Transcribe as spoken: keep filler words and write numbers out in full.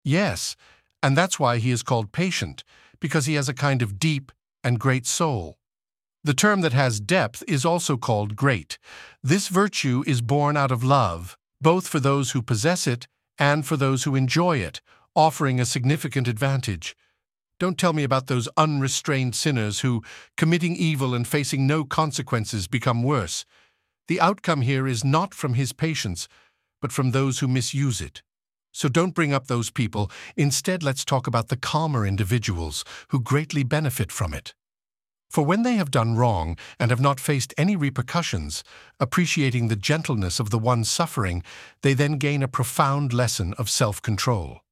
Yes, and that's why he is called patient, because he has a kind of deep and great soul. The term that has depth is also called great. This virtue is born out of love, both for those who possess it and for those who enjoy it, offering a significant advantage. Don't tell me about those unrestrained sinners who, committing evil and facing no consequences, become worse. The outcome here is not from his patience, but from those who misuse it. So don't bring up those people. Instead, let's talk about the calmer individuals who greatly benefit from it. For when they have done wrong and have not faced any repercussions, appreciating the gentleness of the one suffering, they then gain a profound lesson of self-control.